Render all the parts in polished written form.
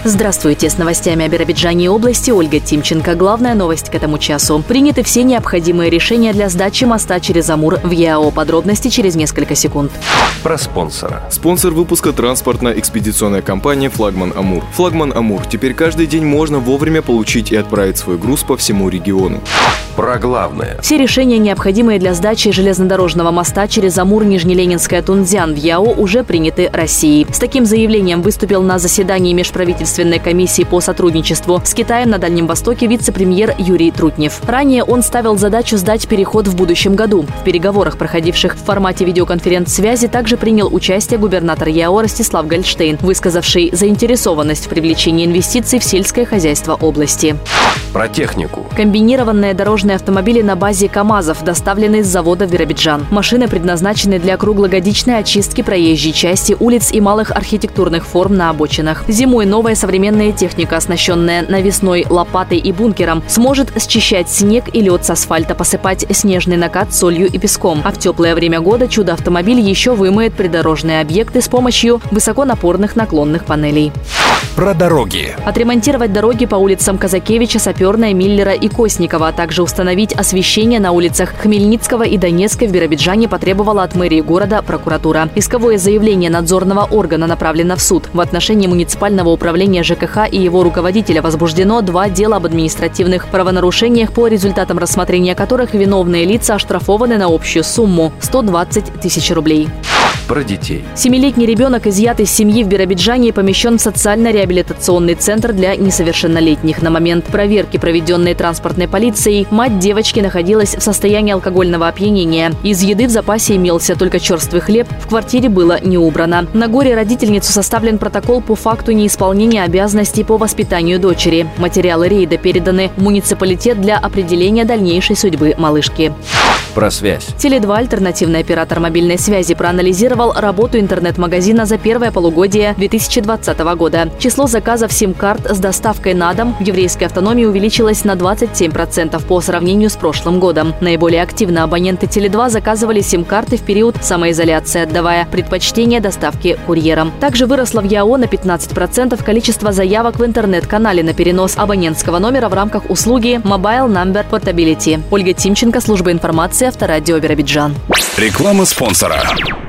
Здравствуйте, с новостями о Биробиджане и области Ольга Тимченко. Главная новость к этому часу. Приняты все необходимые решения для сдачи моста через Амур в ЯО. Подробности через несколько секунд. Про спонсора. Спонсор выпуска — транспортно-экспедиционная компания «Флагман Амур». «Флагман Амур» — теперь каждый день можно вовремя получить и отправить свой груз по всему региону. Про главное. Все решения, необходимые для сдачи железнодорожного моста через Амур-Нижнеленинская-Тунцзян в ЯО, уже приняты Россией. С таким заявлением выступил на заседании межправительственной комиссии по сотрудничеству с Китаем на Дальнем Востоке вице-премьер Юрий Трутнев. Ранее он ставил задачу сдать переход в будущем году. В переговорах, проходивших в формате видеоконференц-связи, также принял участие губернатор ЯО Ростислав Гольштейн, высказавший заинтересованность в привлечении инвестиций в сельское хозяйство области. Про технику. Комбинированные дорожные автомобили на базе КАМАЗов доставлены с завода в Биробиджан. Машины предназначены для круглогодичной очистки проезжей части улиц и малых архитектурных форм на обочинах. Зимой новая современная техника, оснащенная навесной лопатой и бункером, сможет счищать снег и лед с асфальта, посыпать снежный накат солью и песком. А в теплое время года чудо-автомобиль еще вымоет придорожные объекты с помощью высоконапорных наклонных панелей. Про дороги. Отремонтировать дороги по улицам Казакевича, Саперная, Миллера и Косникова, а также установить освещение на улицах Хмельницкого и Донецкой в Биробиджане потребовала от мэрии города прокуратура. Исковое заявление надзорного органа направлено в суд. В отношении муниципального управления ЖКХ и его руководителя возбуждено 2 дела об административных правонарушениях, по результатам рассмотрения которых виновные лица оштрафованы на общую сумму – 120 тысяч рублей. Про детей. 7-летний ребенок изъят из семьи в Биробиджане и помещен в социально-реабилитационный центр для несовершеннолетних. На момент проверки, проведенной транспортной полицией, мать девочки находилась в состоянии алкогольного опьянения. Из еды в запасе имелся только черствый хлеб, в квартире было не убрано. На горе родительницу составлен протокол по факту неисполнения обязанностей по воспитанию дочери. Материалы рейда переданы в муниципалитет для определения дальнейшей судьбы малышки. Про связь. Теле2, альтернативный оператор мобильной связи, проанализировал работу интернет-магазина за первое полугодие 2020 года. Число заказов сим-карт с доставкой на дом в еврейской автономии увеличилось на 27% по сравнению с прошлым годом. Наиболее активно абоненты Теле2 заказывали сим-карты в период самоизоляции, отдавая предпочтение доставке курьером. Также выросло в ЯО на 15% количество заявок в интернет-канале на перенос абонентского номера в рамках услуги Mobile Number Portability. Ольга Тимченко, служба информации, Авторадио Биробиджан. Реклама спонсора.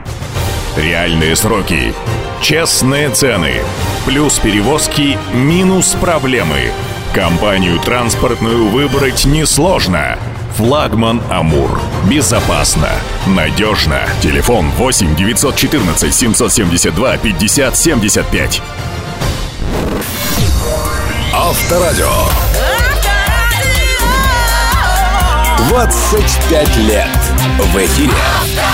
Реальные сроки. Честные цены. Плюс перевозки, минус проблемы. Компанию транспортную выбрать несложно. «Флагман Амур». Безопасно, надежно. Телефон 8 914 772 50 75. Авторадио. 25 лет в эфире.